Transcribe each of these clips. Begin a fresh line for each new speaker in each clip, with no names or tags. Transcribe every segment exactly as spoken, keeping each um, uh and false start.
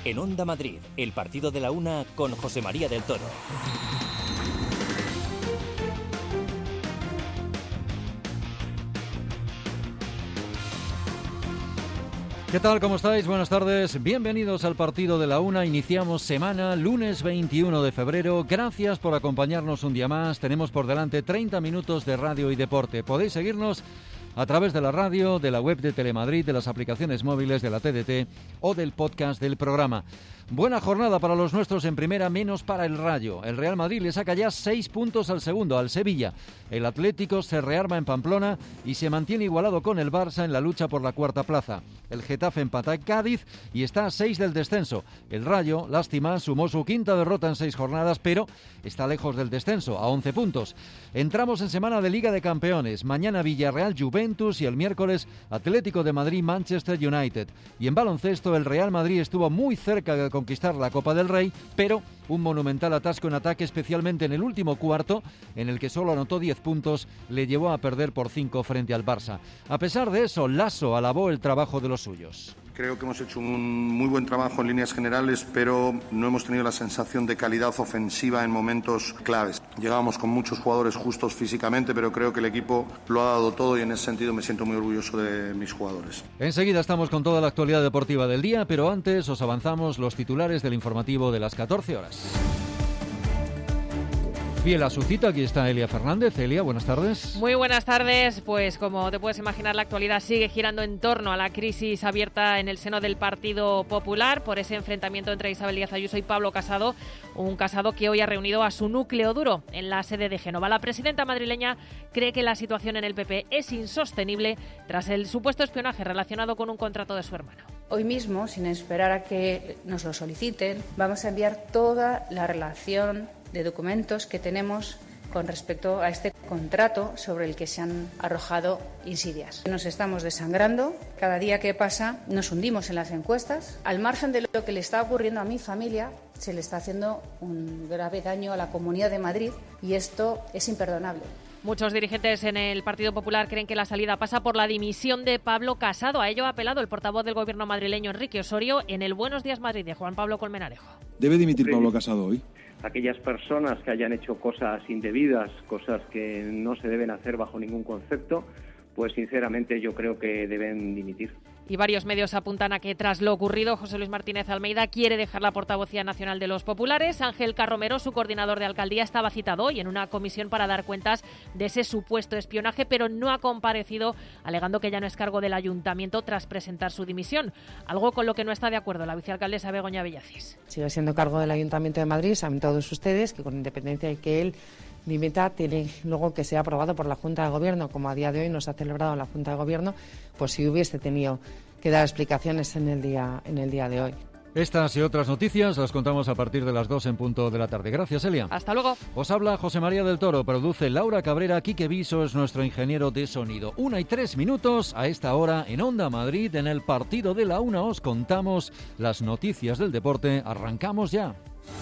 En Onda Madrid, el partido de la una con José María del Toro.
¿Qué tal? ¿Cómo estáis? Buenas tardes. Bienvenidos al partido de la una. Iniciamos semana, lunes veintiuno de febrero. Gracias por acompañarnos un día más. Tenemos por delante treinta minutos de radio y deporte. Podéis seguirnos a través de la radio, de la web de Telemadrid, de las aplicaciones móviles de la T D T o del podcast del programa. Buena jornada para los nuestros en primera, menos para el Rayo. El Real Madrid le saca ya seis puntos al segundo, al Sevilla. El Atlético se rearma en Pamplona y se mantiene igualado con el Barça en la lucha por la cuarta plaza. El Getafe empata en Cádiz y está a seis del descenso. El Rayo, lástima, sumó su quinta derrota en seis jornadas, pero está lejos del descenso, a once puntos. Entramos en semana de Liga de Campeones. Mañana Villarreal, Juventus y el miércoles Atlético de Madrid, Manchester United. Y en baloncesto el Real Madrid estuvo muy cerca de conquistar la Copa del Rey, pero un monumental atasco en ataque, especialmente en el último cuarto, en el que solo anotó diez puntos, le llevó a perder por cinco frente al Barça. A pesar de eso, Lasso alabó el trabajo de los suyos.
Creo que hemos hecho un muy buen trabajo en líneas generales, pero no hemos tenido la sensación de calidad ofensiva en momentos claves. Llegábamos con muchos jugadores justos físicamente, pero creo que el equipo lo ha dado todo y en ese sentido me siento muy orgulloso de mis jugadores.
Enseguida estamos con toda la actualidad deportiva del día, pero antes os avanzamos los titulares del informativo de las catorce horas. Fiel a su cita, aquí está Elia Fernández. Elia, buenas tardes.
Muy buenas tardes. Pues como te puedes imaginar, la actualidad sigue girando en torno a la crisis abierta en el seno del Partido Popular por ese enfrentamiento entre Isabel Díaz Ayuso y Pablo Casado, un Casado que hoy ha reunido a su núcleo duro en la sede de Génova. La presidenta madrileña cree que la situación en el P P es insostenible tras el supuesto espionaje relacionado con un contrato de su hermano.
Hoy mismo, sin esperar a que nos lo soliciten, vamos a enviar toda la relación de documentos que tenemos con respecto a este contrato sobre el que se han arrojado insidias. Nos estamos desangrando, cada día que pasa nos hundimos en las encuestas. Al margen de lo que le está ocurriendo a mi familia, se le está haciendo un grave daño a la Comunidad de Madrid y esto es imperdonable.
Muchos dirigentes en el Partido Popular creen que la salida pasa por la dimisión de Pablo Casado. A ello ha apelado el portavoz del Gobierno madrileño, Enrique Osorio, en el Buenos Días Madrid de Juan Pablo Colmenarejo.
¿Debe dimitir Pablo Casado hoy?
Aquellas personas que hayan hecho cosas indebidas, cosas que no se deben hacer bajo ningún concepto, pues sinceramente yo creo que deben dimitir.
Y varios medios apuntan a que tras lo ocurrido, José Luis Martínez Almeida quiere dejar la portavocía nacional de los populares. Ángel Carromero, su coordinador de alcaldía, estaba citado hoy en una comisión para dar cuentas de ese supuesto espionaje, pero no ha comparecido, alegando que ya no es cargo del ayuntamiento tras presentar su dimisión. Algo con lo que no está de acuerdo la vicealcaldesa Begoña Villacís.
Sigue siendo cargo del Ayuntamiento de Madrid. Saben todos ustedes que con independencia de que él dimita, tiene luego que ser aprobado por la Junta de Gobierno, como a día de hoy no se ha celebrado en la Junta de Gobierno, pues si hubiese tenido que dar explicaciones en el día, en el día de hoy.
Estas y otras noticias las contamos a partir de las dos en punto de la tarde. Gracias, Elia.
Hasta luego.
Os habla José María del Toro, produce Laura Cabrera, Quique Viso es nuestro ingeniero de sonido. Una y tres minutos a esta hora en Onda Madrid, en el partido de la una os contamos las noticias del deporte. Arrancamos ya.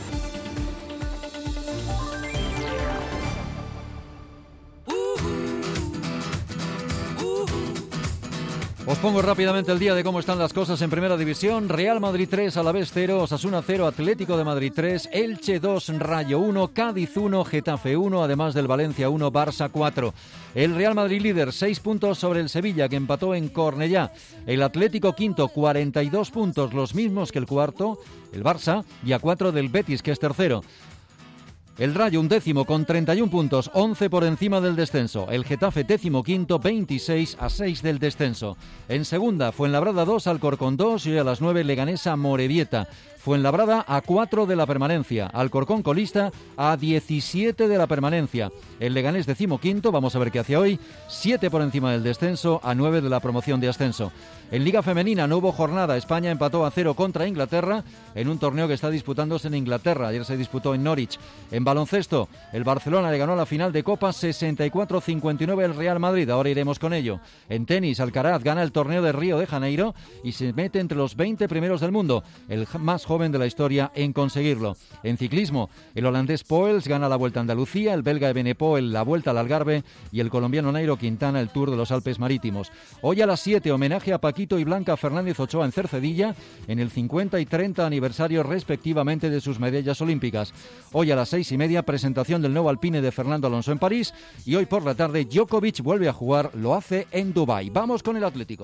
Os pongo rápidamente el día de cómo están las cosas en Primera División. Real Madrid tres, Alavés cero, Osasuna cero, Atlético de Madrid tres, Elche dos, Rayo uno, Cádiz uno, Getafe uno, además del Valencia uno, Barça cuatro. El Real Madrid líder, seis puntos sobre el Sevilla, que empató en Cornellá. El Atlético quinto, cuarenta y dos puntos, los mismos que el cuarto, el Barça, y a cuatro del Betis, que es tercero. El Rayo un décimo con treinta y un puntos, once por encima del descenso. El Getafe décimo quinto, veintiséis a seis del descenso. En segunda, Fuenlabrada dos, Alcorcón dos y a las nueve Leganesa Morevieta. Fuenlabrada a cuatro de la permanencia. Alcorcón colista a diecisiete de la permanencia. El Leganés decimoquinto, vamos a ver qué hace hoy, siete por encima del descenso, a nueve de la promoción de ascenso. En Liga Femenina no hubo jornada. España empató a cero contra Inglaterra en un torneo que está disputándose en Inglaterra. Ayer se disputó en Norwich. En baloncesto, el Barcelona le ganó la final de Copa sesenta y cuatro a cincuenta y nueve al Real Madrid, ahora iremos con ello. En tenis, Alcaraz gana el torneo de Río de Janeiro y se mete entre los veinte primeros del mundo, el más joven de la historia en conseguirlo. En ciclismo, el holandés Poels gana la Vuelta a Andalucía, el belga Evenepoel la Vuelta al Algarve y el colombiano Nairo Quintana el Tour de los Alpes Marítimos. Hoy a las siete, homenaje a Paquito y Blanca Fernández Ochoa en Cercedilla en el cincuenta y treinta aniversario respectivamente de sus medallas olímpicas. Hoy a las seis y media, presentación del nuevo Alpine de Fernando Alonso en París y hoy por la tarde Djokovic vuelve a jugar, lo hace en Dubái. Vamos con el Atlético.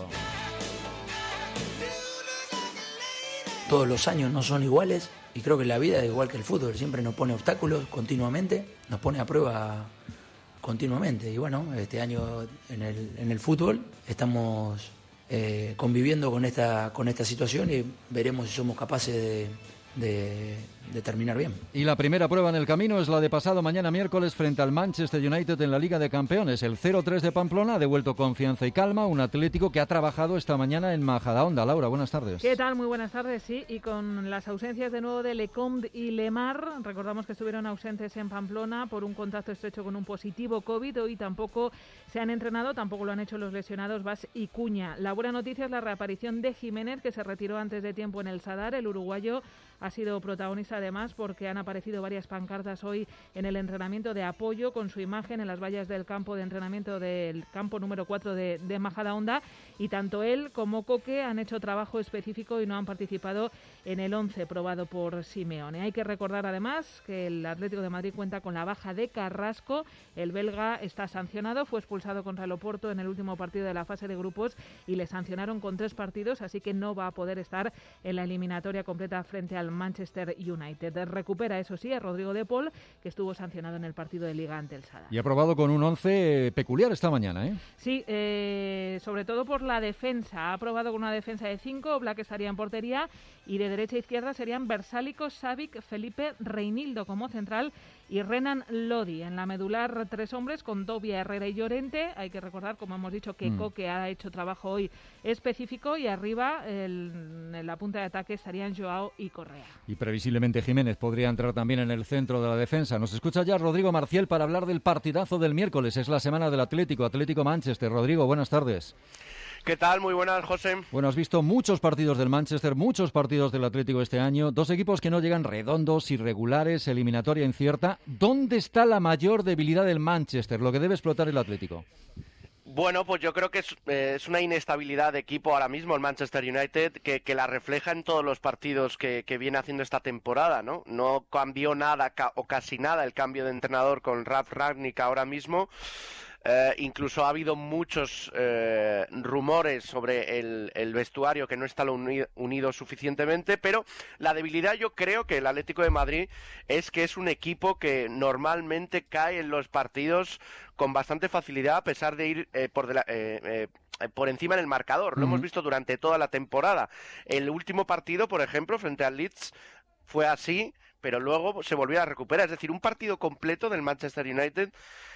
Todos los años no son iguales y creo que la vida es igual que el fútbol, siempre nos pone obstáculos continuamente, nos pone a prueba continuamente y bueno, este año en el, en el fútbol estamos eh, conviviendo con esta, con esta situación y veremos si somos capaces de, de, de terminar bien.
Y la primera prueba en el camino es la de pasado mañana miércoles frente al Manchester United en la Liga de Campeones. El cero tres de Pamplona ha devuelto confianza y calma, un Atlético que ha trabajado esta mañana en Majadahonda. Laura, buenas tardes.
¿Qué tal? Muy buenas tardes, sí, y con las ausencias de nuevo de Lecomte y Lemar, recordamos que estuvieron ausentes en Pamplona por un contacto estrecho con un positivo COVID, hoy tampoco se han entrenado, tampoco lo han hecho los lesionados Bas y Cuña. La buena noticia es la reaparición de Jiménez, que se retiró antes de tiempo en el Sadar. El uruguayo ha sido protagonista además porque han aparecido varias pancartas hoy en el entrenamiento de apoyo con su imagen en las vallas del campo de entrenamiento del campo número cuatro de, de Majadahonda, y tanto él como Coque han hecho trabajo específico y no han participado en el once probado por Simeone. Hay que recordar además que el Atlético de Madrid cuenta con la baja de Carrasco, el belga está sancionado, fue expulsado contra el Oporto en el último partido de la fase de grupos y le sancionaron con tres partidos, así que no va a poder estar en la eliminatoria completa frente al Manchester United. Recupera, eso sí, a Rodrigo de Paul, que estuvo sancionado en el partido de Liga ante el Sada.
Y ha probado con un once peculiar esta mañana, ¿eh?
Sí, eh, sobre todo por la defensa. Ha probado con una defensa de cinco, Black estaría en portería y de derecha a izquierda serían Versálico, Savic, Felipe, Reinildo como central y Renan Lodi. En la medular tres hombres con Dobia, Herrera y Llorente. Hay que recordar, como hemos dicho, que mm. Coque ha hecho trabajo hoy específico y arriba el, en la punta de ataque estarían Joao y Correa.
Y previsiblemente Jiménez podría entrar también en el centro de la defensa. Nos escucha ya Rodrigo Marciel para hablar del partidazo del miércoles. Es la semana del Atlético, Atlético Manchester. Rodrigo, buenas tardes.
¿Qué tal? Muy buenas, José.
Bueno, has visto muchos partidos del Manchester, muchos partidos del Atlético este año, dos equipos que no llegan redondos, irregulares, eliminatoria incierta. ¿Dónde está la mayor debilidad del Manchester, lo que debe explotar el Atlético?
Bueno, pues yo creo que es, eh, es una inestabilidad de equipo ahora mismo el Manchester United que, que la refleja en todos los partidos que, que viene haciendo esta temporada, ¿no? No cambió nada ca- o casi nada el cambio de entrenador con Ralf Rangnick ahora mismo. Eh, incluso ha habido muchos eh, rumores sobre el, el vestuario que no está unido, unido suficientemente, pero la debilidad yo creo que el Atlético de Madrid es que es un equipo que normalmente cae en los partidos con bastante facilidad a pesar de ir eh, por, de la, eh, eh, por encima del marcador. Lo uh-huh. hemos visto durante toda la temporada. El último partido, por ejemplo, frente al Leeds fue así, pero luego se volvió a recuperar. Es decir, un partido completo del Manchester United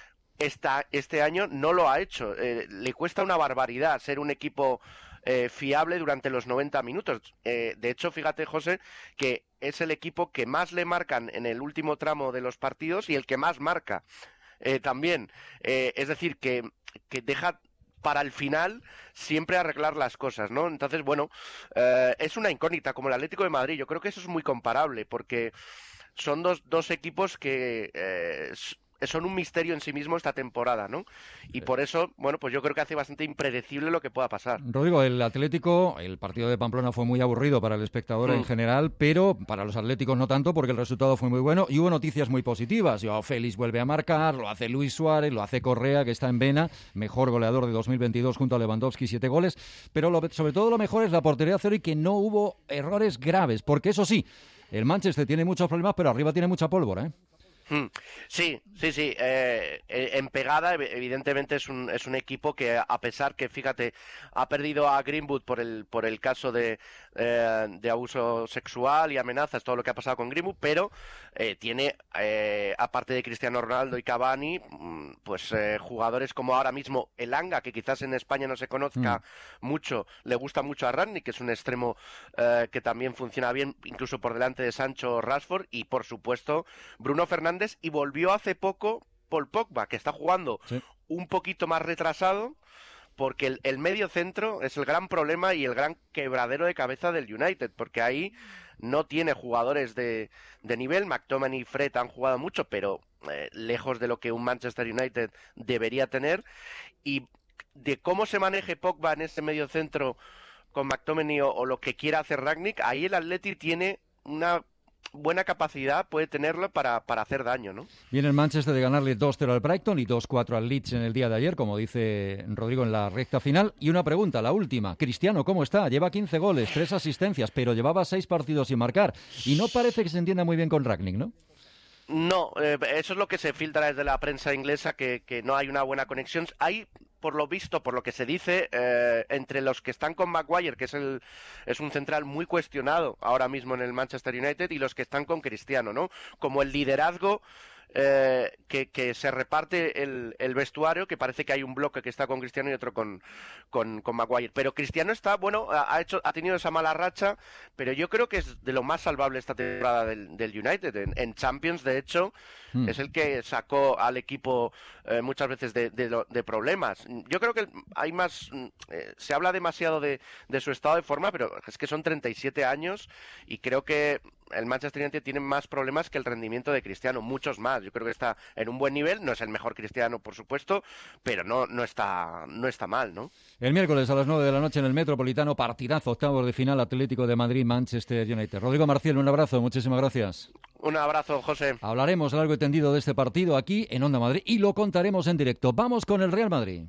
Esta, este año no lo ha hecho. Eh, le cuesta una barbaridad ser un equipo eh, fiable durante los noventa minutos. Eh, de hecho, fíjate, José, que es el equipo que más le marcan en el último tramo de los partidos y el que más marca eh, también. Eh, es decir, que, que deja para el final siempre arreglar las cosas, ¿no? Entonces, bueno, eh, es una incógnita como el Atlético de Madrid. Yo creo que eso es muy comparable porque son dos, dos equipos que Eh, son un misterio en sí mismo esta temporada, ¿no? Y por eso, bueno, pues yo creo que hace bastante impredecible lo que pueda pasar.
Rodrigo, el Atlético, el partido de Pamplona fue muy aburrido para el espectador mm. en general, pero para los atléticos no tanto, porque el resultado fue muy bueno y hubo noticias muy positivas. Joao Félix vuelve a marcar, lo hace Luis Suárez, lo hace Correa, que está en vena, mejor goleador de dos mil veintidós junto a Lewandowski, siete goles, pero lo, sobre todo lo mejor es la portería cero y que no hubo errores graves, porque eso sí, el Manchester tiene muchos problemas, pero arriba tiene mucha pólvora, ¿eh?
Sí, sí, sí. Eh, en pegada, evidentemente, es un, es un equipo que, a pesar que, fíjate, ha perdido a Greenwood por el, por el caso de, eh, de abuso sexual y amenazas, todo lo que ha pasado con Greenwood, pero eh, tiene, eh, aparte de Cristiano Ronaldo y Cavani, pues eh, jugadores como ahora mismo Elanga, que quizás en España no se conozca mm. mucho, le gusta mucho a Rangnick, que es un extremo eh, que también funciona bien, incluso por delante de Sancho o Rashford, y por supuesto, Bruno Fernández, Fernández y volvió hace poco Paul Pogba, que está jugando sí. un poquito más retrasado, porque el, el medio centro es el gran problema y el gran quebradero de cabeza del United, porque ahí no tiene jugadores de, de nivel. McTominay y Fred han jugado mucho, pero eh, lejos de lo que un Manchester United debería tener, y de cómo se maneje Pogba en ese medio centro con McTominay o, o lo que quiera hacer Rangnick, ahí el Atleti tiene una buena capacidad, puede tenerlo para, para hacer daño, ¿no?
Viene el Manchester de ganarle dos cero al Brighton y dos cuatro al Leeds en el día de ayer, como dice Rodrigo en la recta final. Y una pregunta, la última. Cristiano, ¿cómo está? Lleva quince goles, tres asistencias, pero llevaba seis partidos sin marcar. Y no parece que se entienda muy bien con Rangnick, ¿no?
No, eh, eso es lo que se filtra desde la prensa inglesa, que, que no hay una buena conexión. Hay, por lo visto, por lo que se dice, eh, entre los que están con Maguire, que es el es un central muy cuestionado ahora mismo en el Manchester United, y los que están con Cristiano, ¿no? Como el liderazgo eh, que, que se reparte el, el vestuario, que parece que hay un bloque que está con Cristiano y otro con, con, con Maguire. Pero Cristiano está, bueno, ha, hecho, ha tenido esa mala racha, pero yo creo que es de lo más salvable esta temporada del, del United. En, en Champions, de hecho, mm. es el que sacó al equipo eh, muchas veces de, de, de problemas. Yo creo que hay más, eh, se habla demasiado de, de su estado de forma, pero es que son treinta y siete años y creo que el Manchester United tiene más problemas que el rendimiento de Cristiano, muchos más. Yo creo que está en un buen nivel, no es el mejor Cristiano, por supuesto, pero no, no está, no está mal, ¿no?
El miércoles a las nueve de la noche en el Metropolitano, partidazo, octavos de final, Atlético de Madrid, Manchester United. Rodrigo Marcial, un abrazo, muchísimas gracias.
Un abrazo, José.
Hablaremos largo y tendido de este partido aquí en Onda Madrid y lo contaremos en directo. Vamos con el Real Madrid.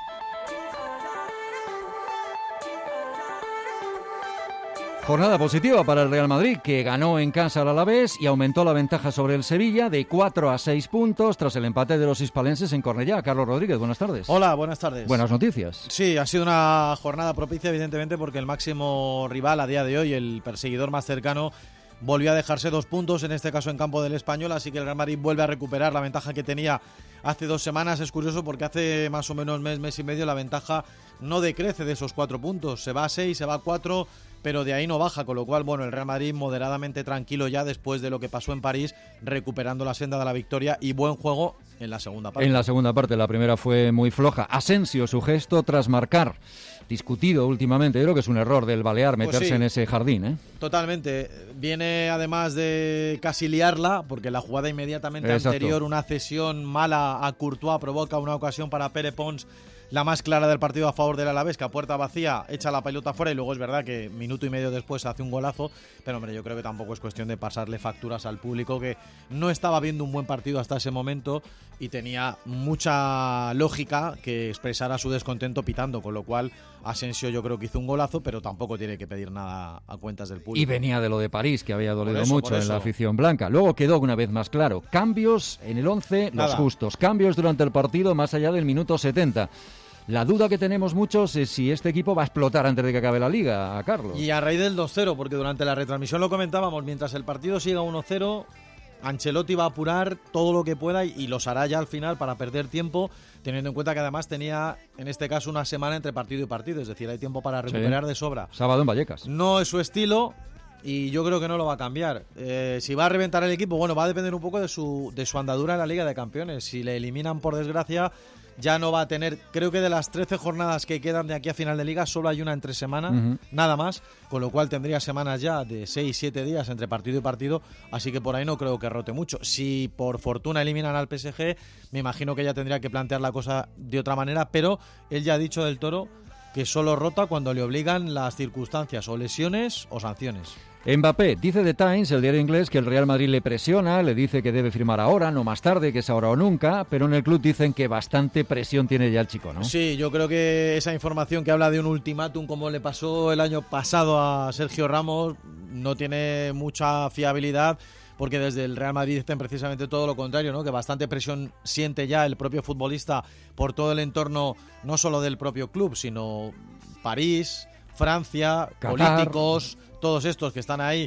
Jornada positiva para el Real Madrid, que ganó en casa al Alavés y aumentó la ventaja sobre el Sevilla de cuatro a seis puntos tras el empate de los hispalenses en Cornellá. Carlos Rodríguez, buenas tardes.
Hola, buenas tardes.
Buenas noticias.
Sí, ha sido una jornada propicia, evidentemente, porque el máximo rival a día de hoy, el perseguidor más cercano, volvió a dejarse dos puntos, en este caso en campo del Español, así que el Real Madrid vuelve a recuperar la ventaja que tenía hace dos semanas. Es curioso porque hace más o menos mes, mes y medio la ventaja no decrece de esos cuatro puntos, se va a seis, se va a cuatro, pero de ahí no baja, con lo cual, bueno, el Real Madrid moderadamente tranquilo ya después de lo que pasó en París, recuperando la senda de la victoria y buen juego en la segunda parte.
En la segunda parte, la primera fue muy floja. Asensio, su gesto tras marcar, discutido últimamente, yo creo que es un error del Balear meterse pues sí, en ese jardín, ¿eh?
Totalmente, viene además de casi liarla, porque la jugada inmediatamente Exacto. anterior, una cesión mala a Courtois, provoca una ocasión para Pere Pons, la más clara del partido a favor del Alavés, que a puerta vacía echa la pelota fuera y luego es verdad que minuto y medio después hace un golazo, pero hombre, yo creo que tampoco es cuestión de pasarle facturas al público, que no estaba viendo un buen partido hasta ese momento y tenía mucha lógica que expresara su descontento pitando, con lo cual Asensio yo creo que hizo un golazo, pero tampoco tiene que pedir nada a cuentas del público.
Y venía de lo de París, que había dolido eso, mucho en la afición blanca. Luego quedó una vez más claro, cambios en el once, los justos, cambios durante el partido más allá del minuto setenta. La duda que tenemos muchos es si este equipo va a explotar antes de que acabe la Liga, a Carlos.
Y a raíz del dos cero, porque durante la retransmisión lo comentábamos, mientras el partido siga uno cero, Ancelotti va a apurar todo lo que pueda y, y los hará ya al final para perder tiempo, teniendo en cuenta que además tenía, en este caso, una semana entre partido y partido, es decir, hay tiempo para recuperar sí. de sobra.
Sábado en Vallecas.
No es su estilo y yo creo que no lo va a cambiar. Eh, si va a reventar el equipo, bueno, va a depender un poco de su, de su andadura en la Liga de Campeones. Si le eliminan, por desgracia, ya no va a tener, creo que de las trece jornadas que quedan de aquí a final de Liga, solo hay una entre semana, uh-huh. nada más, con lo cual tendría semanas ya de seis siete días entre partido y partido, así que por ahí no creo que rote mucho. Si por fortuna eliminan al P S G, me imagino que ya tendría que plantear la cosa de otra manera, pero él ya ha dicho del Toro que solo rota cuando le obligan las circunstancias, o lesiones o sanciones.
Mbappé, dice The Times, el diario inglés, que el Real Madrid le presiona, le dice que debe firmar ahora, no más tarde, que es ahora o nunca, pero en el club dicen que bastante presión tiene ya el chico, ¿no?
Sí, yo creo que esa información que habla de un ultimátum como le pasó el año pasado a Sergio Ramos no tiene mucha fiabilidad, porque desde el Real Madrid dicen precisamente todo lo contrario, ¿no? Que bastante presión siente ya el propio futbolista por todo el entorno, no solo del propio club, sino París, Francia,
Qatar,
políticos, todos estos que están ahí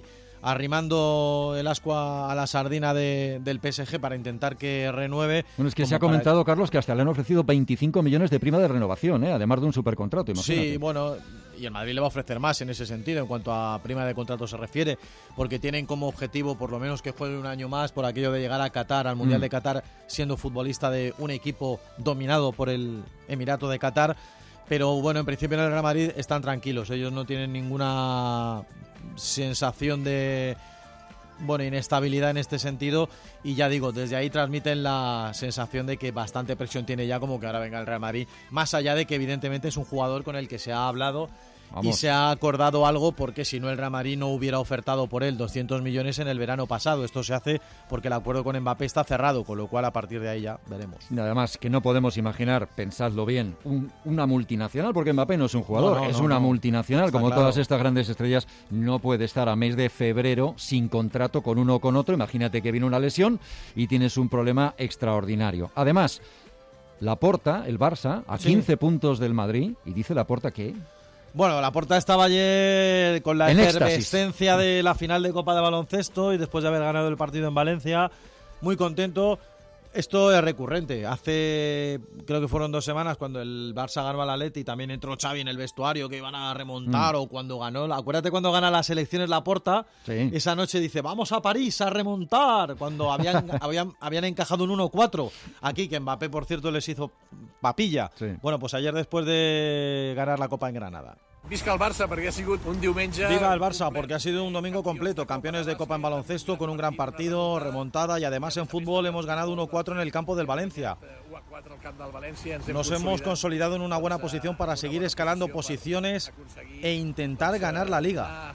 arrimando el ascua a la sardina de, del P S G para intentar que renueve.
Bueno, es que se ha comentado, para... Carlos, que hasta le han ofrecido veinticinco millones de prima de renovación, ¿eh? Además de un supercontrato, imagínate.
Sí, bueno, y el Madrid le va a ofrecer más en ese sentido, en cuanto a prima de contrato se refiere, porque tienen como objetivo por lo menos que juegue un año más por aquello de llegar a Qatar, al Mundial mm. de Qatar, siendo futbolista de un equipo dominado por el Emirato de Qatar. Pero bueno, en principio en el Real Madrid están tranquilos, ellos no tienen ninguna sensación de bueno inestabilidad en este sentido, y ya digo, desde ahí transmiten la sensación de que bastante presión tiene ya como que ahora venga el Real Madrid, más allá de que evidentemente es un jugador con el que se ha hablado. Vamos. Y se ha acordado algo, porque si no el Real Madrid no hubiera ofertado por él doscientos millones en el verano pasado. Esto se hace porque el acuerdo con Mbappé está cerrado, con lo cual a partir de ahí ya veremos.
Y además que no podemos imaginar, pensadlo bien, un, una multinacional, porque Mbappé no es un jugador, no, no, es no, una no. multinacional, está como claro. Todas estas grandes estrellas, no puede estar a mes de febrero sin contrato con uno o con otro. Imagínate que viene una lesión y tienes un problema extraordinario. Además, Laporta, el Barça, a sí. quince puntos del Madrid, y dice Laporta que...
Bueno, Laporta estaba ayer con la en efervescencia éxtasis. de la final de Copa de Baloncesto y después de haber ganado el partido en Valencia, muy contento. Esto es recurrente. Hace, creo que fueron dos semanas, cuando el Barça ganó al Atleti, también entró Xavi en el vestuario que iban a remontar, mm. o cuando ganó, acuérdate cuando gana las elecciones Laporta, sí. esa noche dice, vamos a París a remontar, cuando habían, habían, habían encajado un uno cuatro. Aquí, que Mbappé, por cierto, les hizo papilla. Sí. Bueno, pues ayer después de ganar la Copa en Granada.
Visca el Barça, perquè ha sigut un diumenge...
Viva el Barça, porque ha sido un domingo completo. Campeones de Copa en baloncesto con un gran partido, remontada, y además en fútbol hemos ganado uno cuatro en el campo del Valencia. Nos hemos consolidado en una buena posición para seguir escalando posiciones e intentar ganar la Liga.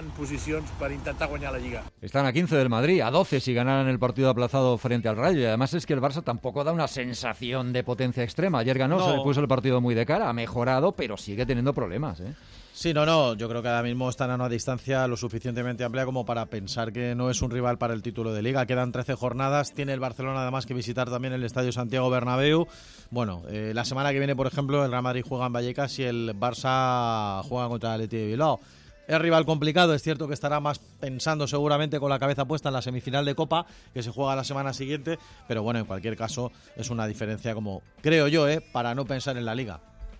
Están a quince del Madrid, a doce si ganaran el partido aplazado frente al Rayo. Y además es que el Barça tampoco da una sensación de potencia extrema. Ayer ganó, no. se le puso el partido muy de cara, ha mejorado, pero sigue teniendo problemas, ¿eh?
Sí, no, no, yo creo que ahora mismo están a una distancia lo suficientemente amplia como para pensar que no es un rival para el título de Liga. Quedan trece jornadas, tiene el Barcelona además que visitar también el Estadio Santiago Bernabéu. Bueno, eh, la semana que viene, por ejemplo, el Real Madrid juega en Vallecas y el Barça juega contra el Athletic de Bilbao. Es rival complicado, es cierto que estará más pensando seguramente con la cabeza puesta en la semifinal de Copa, que se juega la semana siguiente, pero bueno, en cualquier caso es una diferencia, como creo yo, eh, para no pensar en la Liga.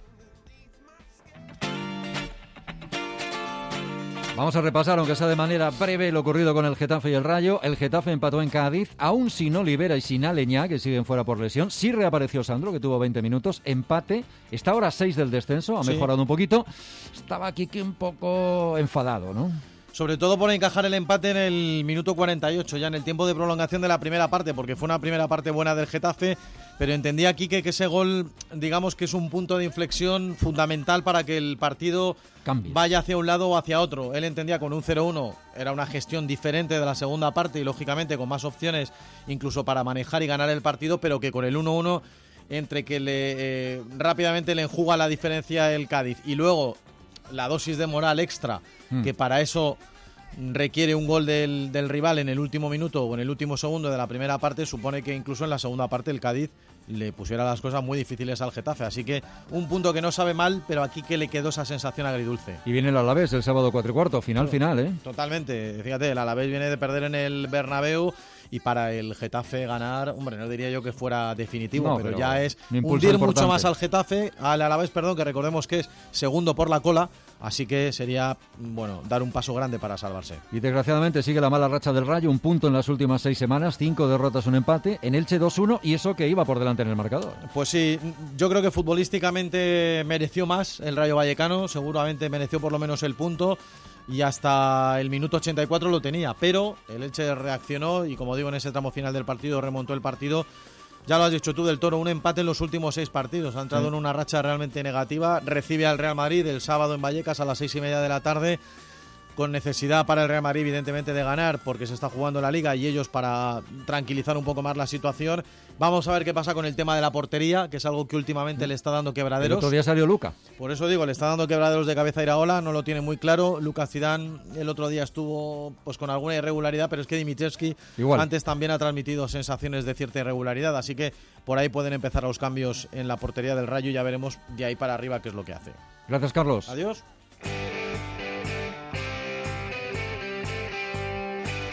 Vamos a repasar, aunque sea de manera breve, lo ocurrido con el Getafe y el Rayo. El Getafe empató en Cádiz, aún sin Olivera y sin Aleñá, que siguen fuera por lesión. Sí reapareció Sandro, que tuvo veinte minutos. Empate. Está ahora a seis del descenso, ha sí. mejorado un poquito. Estaba aquí que un poco enfadado, ¿no?
Sobre todo por encajar el empate en el minuto cuarenta y ocho, ya en el tiempo de prolongación de la primera parte, porque fue una primera parte buena del Getafe, pero entendía Quique que ese gol, digamos que es un punto de inflexión fundamental para que el partido Cambie. vaya hacia un lado o hacia otro. Él entendía con un cero uno era una gestión diferente de la segunda parte y lógicamente con más opciones incluso para manejar y ganar el partido, pero que con el uno uno, entre que le eh, rápidamente le enjuga la diferencia el Cádiz y luego la dosis de moral extra, mm. que para eso requiere un gol del, del rival en el último minuto o en el último segundo de la primera parte, supone que incluso en la segunda parte el Cádiz le pusiera las cosas muy difíciles al Getafe. Así que un punto que no sabe mal, pero aquí que le quedó esa sensación agridulce.
Y viene el Alavés el sábado cuatro y cuarto, final, final, ¿eh?
Totalmente. Fíjate, el Alavés viene de perder en el Bernabéu y para el Getafe ganar, hombre, no diría yo que fuera definitivo, no, pero, pero ya es hundir mucho más al Getafe, al Alavés, perdón, que recordemos que es segundo por la cola, así que sería, bueno, dar un paso grande para salvarse.
Y desgraciadamente sigue la mala racha del Rayo, un punto en las últimas seis semanas, cinco derrotas, un empate, en Elche dos uno, y eso que iba por delante en el marcador.
Pues sí, yo creo que futbolísticamente mereció más el Rayo Vallecano, seguramente mereció por lo menos el punto, y hasta el minuto ochenta y cuatro lo tenía, pero el Elche reaccionó y, como digo, en ese tramo final del partido remontó el partido. Ya lo has dicho tú, del Toro, un empate en los últimos seis partidos, ha entrado sí. en una racha realmente negativa, recibe al Real Madrid el sábado en Vallecas a las seis y media de la tarde, con necesidad para el Real Madrid evidentemente de ganar porque se está jugando la Liga y ellos para tranquilizar un poco más la situación. Vamos a ver qué pasa con el tema de la portería, que es algo que últimamente le está dando quebraderos.
El otro día salió Luca.
Por eso digo, le está dando quebraderos de cabeza a Iraola, no lo tiene muy claro. Lucas Zidane el otro día estuvo pues con alguna irregularidad, pero es que Dimitrievski Igual. antes también ha transmitido sensaciones de cierta irregularidad, así que por ahí pueden empezar los cambios en la portería del Rayo y ya veremos de ahí para arriba qué es lo que hace.
Gracias, Carlos.
Adiós.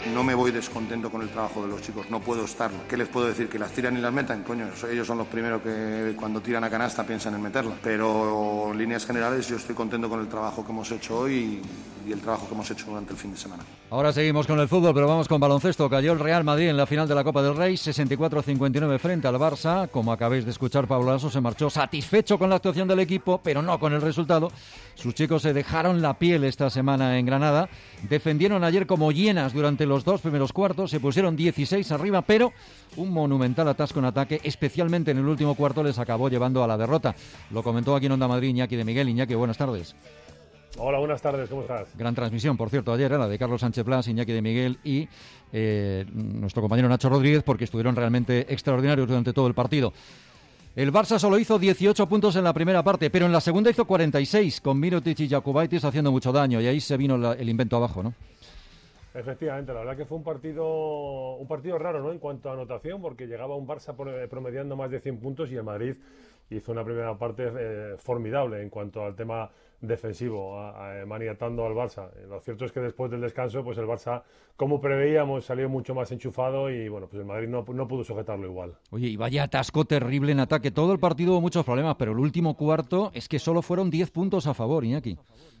no me voy descontento con el trabajo de los chicos, no puedo estarlo. ¿Qué les puedo decir? ¿Que las tiran y las metan? Coño, ellos son los primeros que cuando tiran a canasta piensan en meterla. Pero en líneas generales yo estoy contento con el trabajo que hemos hecho hoy y, y el trabajo que hemos hecho durante el fin de semana.
Ahora seguimos con el fútbol, pero vamos con baloncesto. Cayó el Real Madrid en la final de la Copa del Rey, sesenta y cuatro a cincuenta y nueve frente al Barça. Como acabéis de escuchar, Pablo Laso se marchó satisfecho con la actuación del equipo, pero no con el resultado. Sus chicos se dejaron la piel esta semana en Granada. Defendieron ayer como hienas durante los dos primeros cuartos, se pusieron dieciséis arriba, pero un monumental atasco en ataque, especialmente en el último cuarto, les acabó llevando a la derrota. Lo comentó aquí en Onda Madrid Iñaki de Miguel. Iñaki, buenas tardes.
Hola, buenas tardes, ¿cómo estás? Gran
transmisión, por cierto, ayer, la de Carlos Sánchez Blas, Iñaki de Miguel y eh, nuestro compañero Nacho Rodríguez, porque estuvieron realmente extraordinarios durante todo el partido. El Barça solo hizo dieciocho puntos en la primera parte, pero en la segunda hizo cuarenta y seis, con Mirotic y Jakubaitis haciendo mucho daño, y ahí se vino la, el invento abajo, ¿no?
Efectivamente, la verdad que fue un partido un partido raro, ¿no? En cuanto a anotación, porque llegaba un Barça promediando más de cien puntos y el Madrid hizo una primera parte eh, formidable en cuanto al tema defensivo, a, a, maniatando al Barça. Lo cierto es que después del descanso, pues el Barça, como preveíamos, salió mucho más enchufado y bueno, pues el Madrid no, no pudo sujetarlo igual.
Oye, y vaya atasco terrible en ataque. Todo el partido hubo muchos problemas, pero el último cuarto es que solo fueron diez puntos a favor, Iñaki.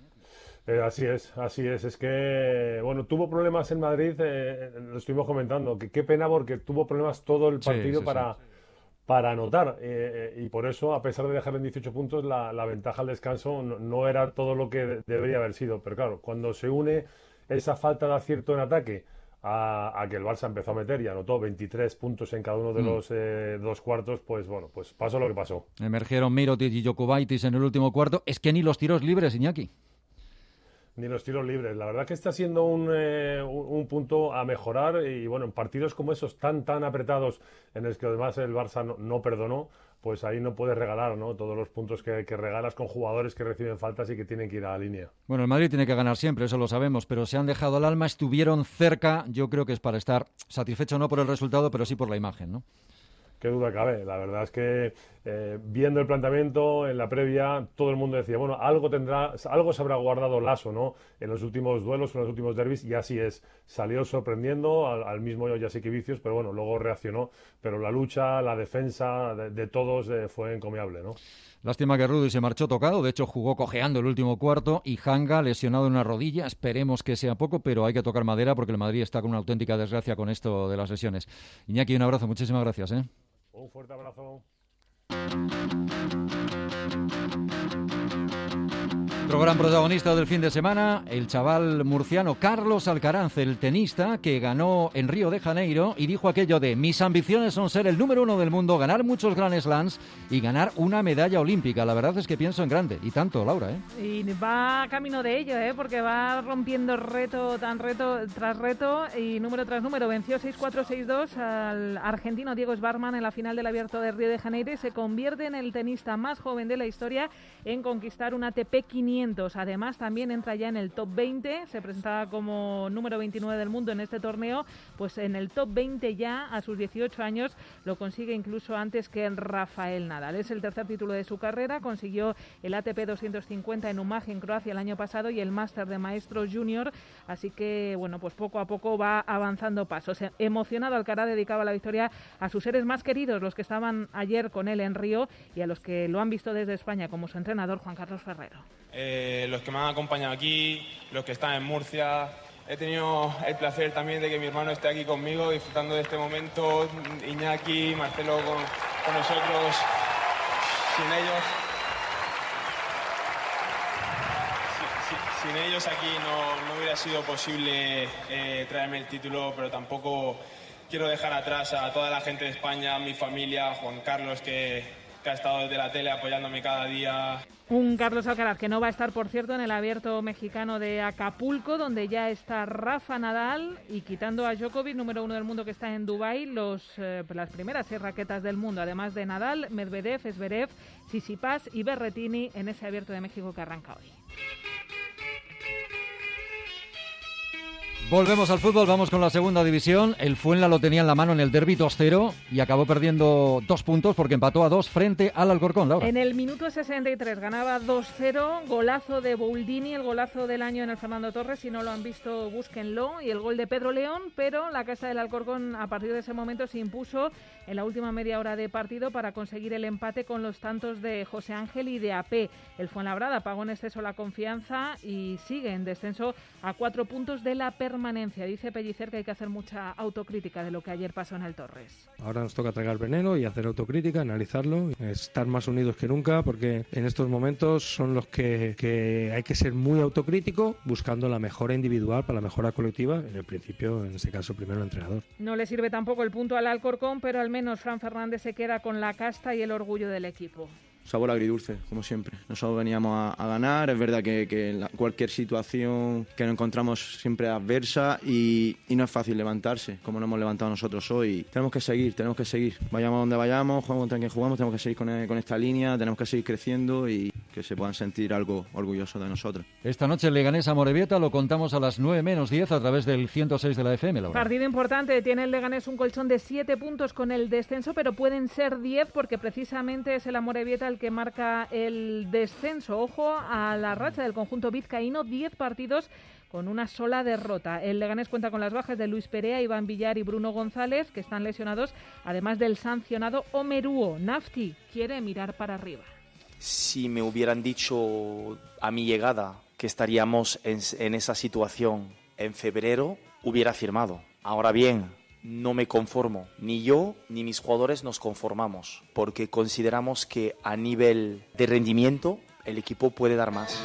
Eh, así es, así es. Es que, bueno, tuvo problemas en Madrid, eh, lo estuvimos comentando, que qué pena porque tuvo problemas todo el partido sí, sí, para... Sí. para anotar, eh, y por eso, a pesar de dejar en dieciocho puntos, la, la ventaja al descanso no, no era todo lo que debería haber sido. Pero claro, cuando se une esa falta de acierto en ataque a, a que el Barça empezó a meter y anotó veintitrés puntos en cada uno de mm. los eh, dos cuartos, pues bueno, pues pasó lo que pasó.
Emergieron Mirotic y Jakubaitis en el último cuarto. Es que ni los tiros libres, Iñaki.
Ni los tiros libres. La verdad que está siendo un, eh, un punto a mejorar y bueno, en partidos como esos tan tan apretados en los que además el Barça no, no perdonó, pues ahí no puedes regalar, ¿no? Todos los puntos que, que regalas con jugadores que reciben faltas y que tienen que ir a la línea.
Bueno, el Madrid tiene que ganar siempre, eso lo sabemos, pero se han dejado el alma, estuvieron cerca, yo creo que es para estar satisfecho no por el resultado, pero sí por la imagen, ¿no?
Qué duda cabe. La verdad es que eh, viendo el planteamiento en la previa, todo el mundo decía, bueno, algo tendrá, algo se habrá guardado Laso, ¿no? En los últimos duelos, en los últimos derbis, y así es. Salió sorprendiendo al, al mismo Jasique Vicios, pero bueno, luego reaccionó. Pero la lucha, la defensa de, de todos eh, fue encomiable, ¿no?
Lástima que Rudy se marchó tocado, de hecho jugó cojeando el último cuarto y Hanga lesionado en una rodilla, esperemos que sea poco, pero hay que tocar madera porque el Madrid está con una auténtica desgracia con esto de las lesiones. Iñaki, un abrazo, muchísimas gracias, ¿eh?
Un fuerte abrazo.
Otro gran protagonista del fin de semana, el chaval murciano Carlos Alcaraz, el tenista que ganó en Río de Janeiro y dijo aquello de mis ambiciones son ser el número uno del mundo, ganar muchos Grand Slams y ganar una medalla olímpica. La verdad es que pienso en grande, y tanto, Laura, ¿eh?
Y va camino de ello, ¿eh? Porque va rompiendo reto tan reto tras reto y número tras número. Venció seis cuatro seis dos al argentino Diego Schwartzman en la final del Abierto de Río de Janeiro y se convierte en el tenista más joven de la historia en conquistar un A T P quinientos. Además, también entra ya en el top veinte, se presentaba como número veintinueve del mundo en este torneo, pues en el top veinte ya a sus dieciocho años lo consigue incluso antes que Rafael Nadal. Es el tercer título de su carrera, consiguió el A T P doscientos cincuenta en Umag en Croacia el año pasado y el Máster de Maestro Junior, así que bueno, pues poco a poco va avanzando pasos. Emocionado, Alcaraz dedicaba la victoria a sus seres más queridos, los que estaban ayer con él en Río y a los que lo han visto desde España como su entrenador Juan Carlos Ferrero.
Eh, los que me han acompañado aquí, los que están en Murcia. He tenido el placer también de que mi hermano esté aquí conmigo, disfrutando de este momento. Iñaki, Marcelo con, con nosotros. Sin ellos, si, si, sin ellos aquí no, no hubiera sido posible eh, traerme el título, pero tampoco quiero dejar atrás a toda la gente de España, a mi familia, a Juan Carlos, que, que ha estado desde la tele apoyándome cada día.
Un Carlos Alcaraz que no va a estar, por cierto, en el Abierto Mexicano de Acapulco, donde ya está Rafa Nadal y quitando a Djokovic, número uno del mundo que está en Dubái, los, eh, las primeras seis raquetas del mundo, además de Nadal, Medvedev, Zverev, Tsitsipas y Berrettini en ese Abierto de México que arranca hoy.
Volvemos al fútbol, vamos con la segunda división. El Fuenla lo tenía en la mano en el derbi dos cero y acabó perdiendo dos puntos porque empató a dos frente al Alcorcón, Laura.
En el minuto sesenta y tres ganaba dos cero, golazo de Bouldini, el golazo del año en el Fernando Torres. Si no lo han visto, búsquenlo. Y el gol de Pedro León, pero la Casa del Alcorcón a partir de ese momento se impuso en la última media hora de partido para conseguir el empate con los tantos de José Ángel y de A P. El Fuenlabrada pagó en exceso la confianza y sigue en descenso a cuatro puntos de la permanencia. Dice Pellicer que hay que hacer mucha autocrítica de lo que ayer pasó en el Torres.
Ahora nos toca tragar veneno y hacer autocrítica, analizarlo, estar más unidos que nunca, porque en estos momentos son los que, que hay que ser muy autocrítico, buscando la mejora individual para la mejora colectiva, en el principio, en este caso, primero el entrenador.
No le sirve tampoco el punto al Alcorcón, pero al menos Fran Fernández se queda con la casta y el orgullo del equipo.
Sabor agridulce, como siempre. Nosotros veníamos a, a ganar, es verdad que, que en la, cualquier situación que nos encontramos siempre es adversa y, y no es fácil levantarse, como nos hemos levantado nosotros hoy. Tenemos que seguir, tenemos que seguir. Vayamos donde vayamos, jugamos contra quien jugamos, tenemos que seguir con, con esta línea, tenemos que seguir creciendo y que se puedan sentir algo orgullosos de nosotros.
Esta noche el Leganés Amorebieta lo contamos a las nueve menos diez a través del ciento seis de la F M, Laura.
Partido importante, tiene el Leganés un colchón de siete puntos con el descenso, pero pueden ser diez porque precisamente es el Amorebieta el que marca el descenso. Ojo a la racha del conjunto vizcaíno, diez partidos con una sola derrota. El Leganés cuenta con las bajas de Luis Perea, Iván Villar y Bruno González, que están lesionados, además del sancionado Omeruo. Nafti quiere mirar para arriba.
Si me hubieran dicho a mi llegada que estaríamos en, en esa situación en febrero, hubiera firmado. Ahora bien, no me conformo, ni yo ni mis jugadores nos conformamos, porque consideramos que a nivel de rendimiento el equipo puede dar más.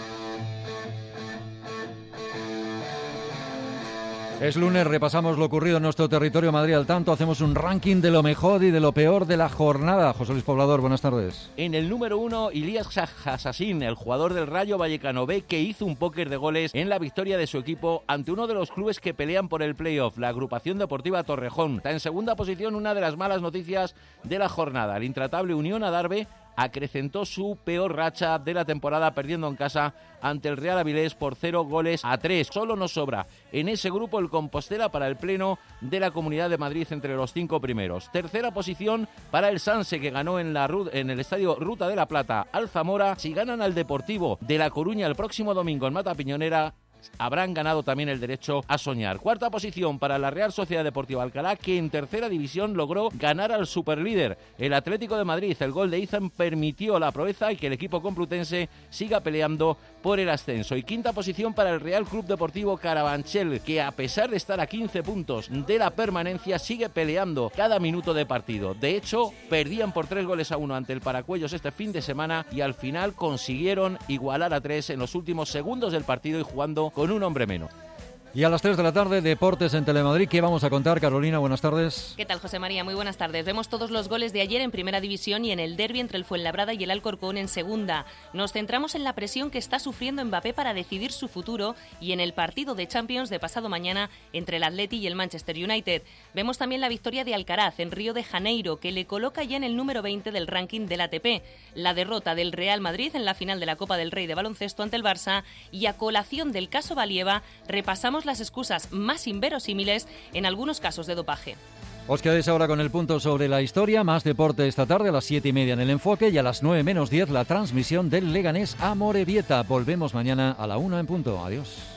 Es lunes, repasamos lo ocurrido en nuestro territorio Madrid al tanto, hacemos un ranking de lo mejor y de lo peor de la jornada. José Luis Poblador, buenas tardes.
En el número uno, Ilías Hassassin, el jugador del Rayo Vallecano B, que hizo un póker de goles en la victoria de su equipo ante uno de los clubes que pelean por el playoff, la Agrupación Deportiva Torrejón. Está en segunda posición, una de las malas noticias de la jornada. El intratable Unión Adarve acrecentó su peor racha de la temporada perdiendo en casa ante el Real Avilés por cero goles a tres. Solo nos sobra en ese grupo el Compostela para el pleno de la Comunidad de Madrid entre los cinco primeros. Tercera posición para el Sanse, que ganó en, la, en el estadio Ruta de la Plata al Zamora. Si ganan al Deportivo de La Coruña el próximo domingo en Mata Piñonera, habrán ganado también el derecho a soñar. Cuarta posición para la Real Sociedad Deportiva Alcalá, que en tercera división logró ganar al superlíder, el Atlético de Madrid. El gol de Izan permitió la proeza y que el equipo complutense siga peleando por el ascenso. Y quinta posición para el Real Club Deportivo Carabanchel, que a pesar de estar a quince puntos de la permanencia, sigue peleando cada minuto de partido. De hecho, perdían por tres goles a uno ante el Paracuellos este fin de semana y al final consiguieron igualar a tres en los últimos segundos del partido y jugando con un hombre menos.
Y a las tres de la tarde, Deportes en Telemadrid. ¿Qué vamos a contar, Carolina? Buenas tardes.
¿Qué tal, José María? Muy buenas tardes. Vemos todos los goles de ayer en Primera División y en el derbi entre el Fuenlabrada y el Alcorcón en Segunda. Nos centramos en la presión que está sufriendo Mbappé para decidir su futuro y en el partido de Champions de pasado mañana entre el Atleti y el Manchester United. Vemos también la victoria de Alcaraz en Río de Janeiro, que le coloca ya en el número veinte del ranking del A T P. La derrota del Real Madrid en la final de la Copa del Rey de baloncesto ante el Barça y a colación del caso Valieva repasamos las excusas más inverosímiles en algunos casos de dopaje.
Os quedáis ahora con el punto sobre la historia. Más deporte esta tarde a las siete y media en El Enfoque y a las nueve menos diez la transmisión del Leganés Amorebieta. Volvemos mañana a la una en punto. Adiós.